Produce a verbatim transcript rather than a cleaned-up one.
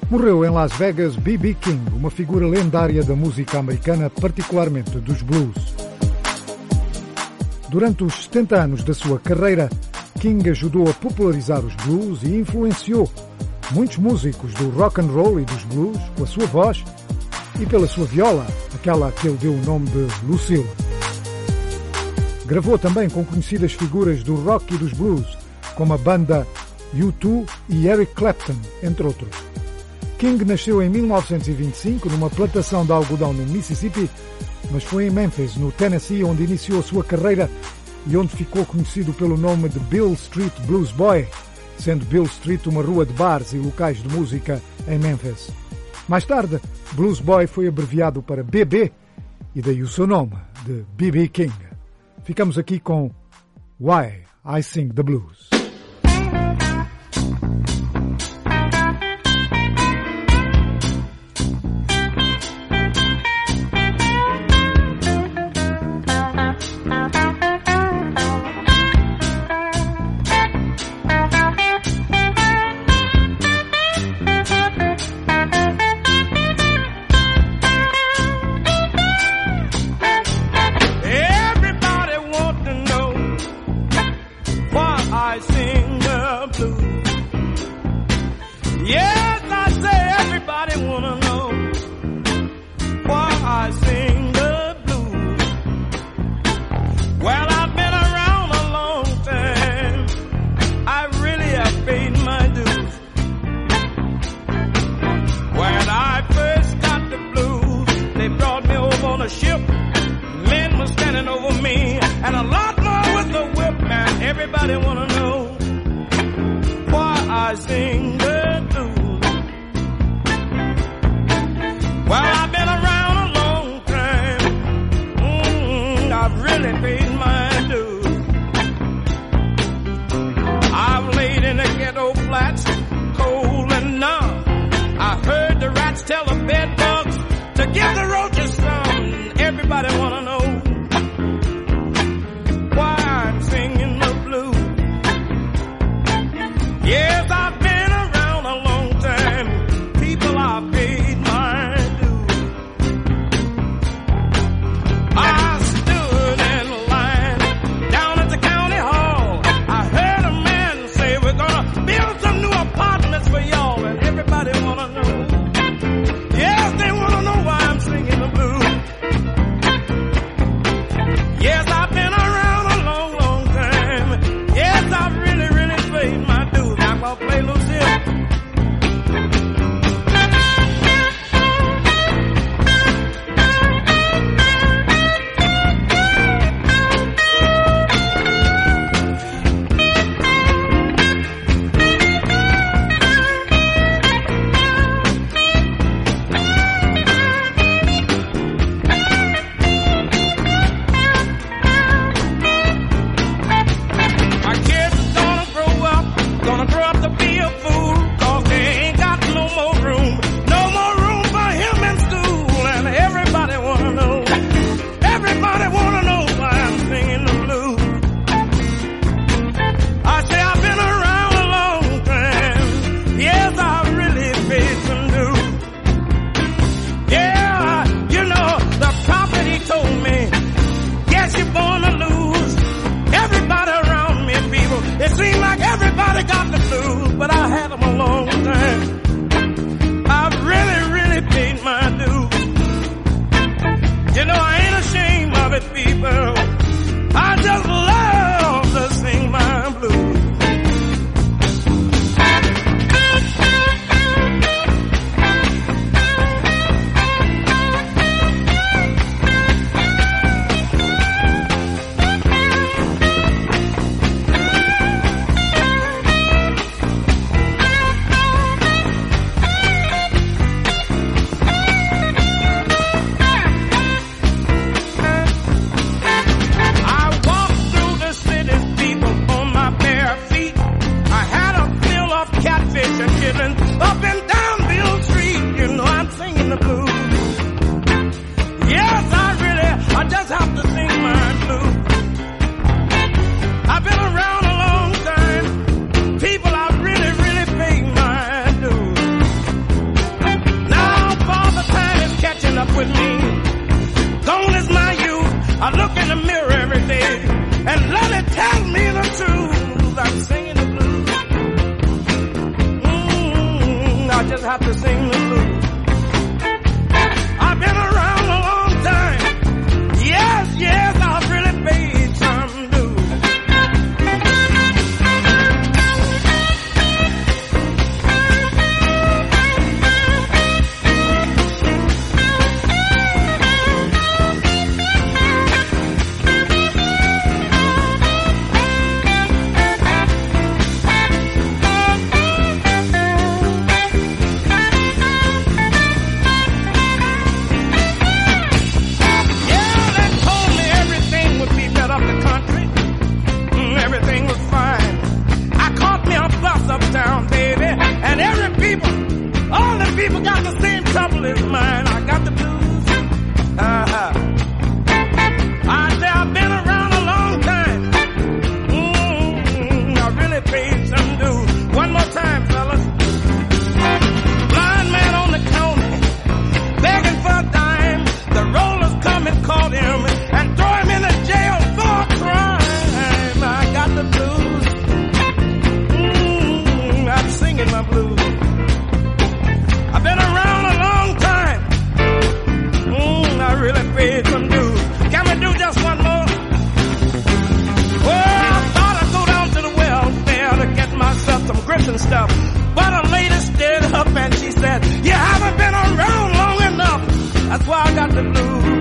Morreu em Las Vegas B B King, uma figura lendária da música americana, particularmente dos blues. Durante os setenta anos da sua carreira, King ajudou a popularizar os blues e influenciou muitos músicos do rock and roll e dos blues com a sua voz e pela sua viola, aquela a que ele deu o nome de Lucille. Gravou também com conhecidas figuras do rock e dos blues, como a banda U dois e Eric Clapton, entre outros. King nasceu em mil novecentos e vinte e cinco numa plantação de algodão no Mississippi, mas foi em Memphis, no Tennessee, onde iniciou a sua carreira e onde ficou conhecido pelo nome de Beale Street Blues Boy, sendo Beale Street uma rua de bares e locais de música em Memphis. Mais tarde, Blues Boy foi abreviado para B B e daí o seu nome, de B B King. Ficamos aqui com Why I Sing the Blues. Yes, I've been around. raise some dues. Can we do just one more? Well, I thought I'd go down to the welfare to get myself some grits and stuff. But a lady stood up and she said, you haven't been around long enough. That's why I got the blues.